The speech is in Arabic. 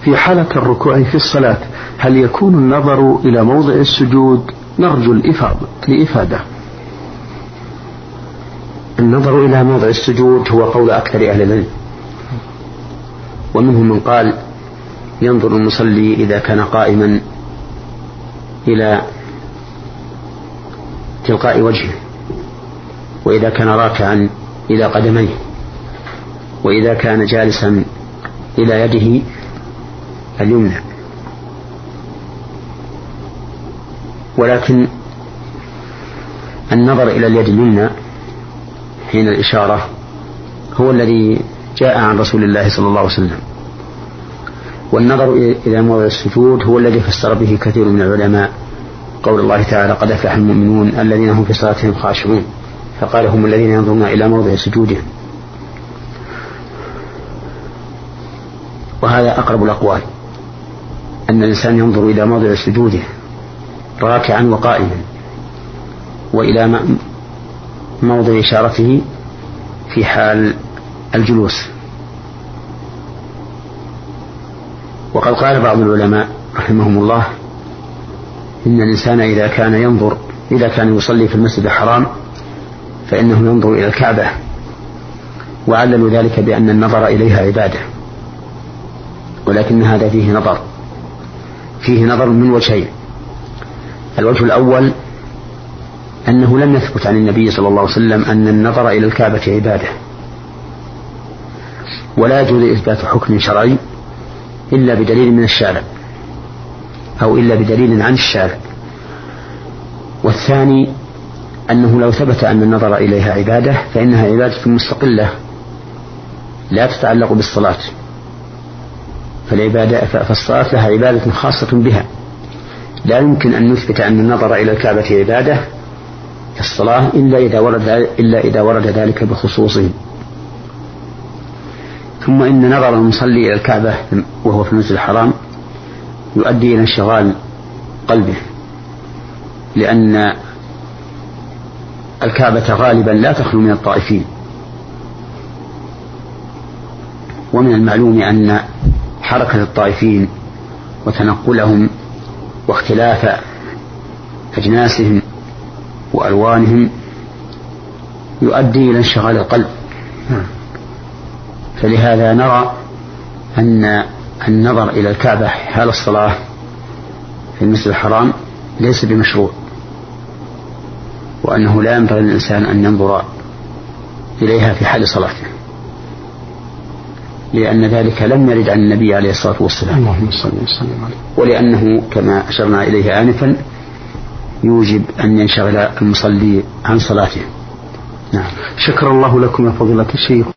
في حالة الركوع في الصلاة هل يكون النظر إلى موضع السجود؟ نرجو الإفادة. النظر إلى موضع السجود هو قول أكثر أهل العلم، ومنهم من قال ينظر المصلي إذا كان قائما إلى تلقاء وجهه، وإذا كان راكعا إلى قدميه، وإذا كان جالسا إلى يده اليمنى. ولكن النظر إلى اليد اليمنى حين الإشارة هو الذي جاء عن رسول الله صلى الله عليه وسلم، والنظر إلى موضع السجود هو الذي فسر به كثير من العلماء قول الله تعالى قد أفلح المؤمنون الذين هم في صلاتهم خاشعون، فقال هم الذين ينظرون إلى موضع سجودهم. وهذا أقرب الأقوال، أن الإنسان ينظر إلى موضع سجوده راكعا وقائما، وإلى موضع إشارته في حال الجلوس. وقد قال بعض العلماء رحمهم الله إن الإنسان إذا كان يصلي في المسجد الحرام فإنه ينظر إلى الكعبة، وعللوا ذلك بأن النظر إليها عبادة، ولكن هذا فيه نظر من وجهين. الوجه الأول أنه لم يثبت عن النبي صلى الله عليه وسلم أن النظر إلى الكعبة عبادة، ولا يجوز إثبات حكم شرعي إلا بدليل من الشارع أو إلا بدليل عن الشارع. والثاني أنه لو ثبت أن النظر إليها عبادة فإنها عبادة مستقلة لا تتعلق بالصلاة، فالصلاة لها عبادة خاصة بها، لا يمكن أن نثبت أن النظر إلى الكعبة عبادة في الصلاة إلا إذا ورد ذلك بخصوصه. ثم إن نظر المصلي إلى الكعبة وهو في المسجد الحرام يؤدي إلى انشغال قلبه، لأن الكعبة غالبا لا تخلو من الطائفين، ومن المعلوم أن حركة الطائفين وتنقلهم واختلاف أجناسهم وألوانهم يؤدي إلى انشغال القلب. فلهذا نرى أن النظر إلى الكعبة حال الصلاة في المسجد الحرام ليس بمشروع، وأنه لا ينبغي للإنسان أن ينظر إليها في حال صلاته، لأن ذلك لم يرد عن النبي عليه الصلاة والسلام، ولأنه كما أشرنا إليه آنفا يوجب أن ينشغل المصلي عن صلاته. نعم. شكر الله لكم يا فضيلة الشيخ.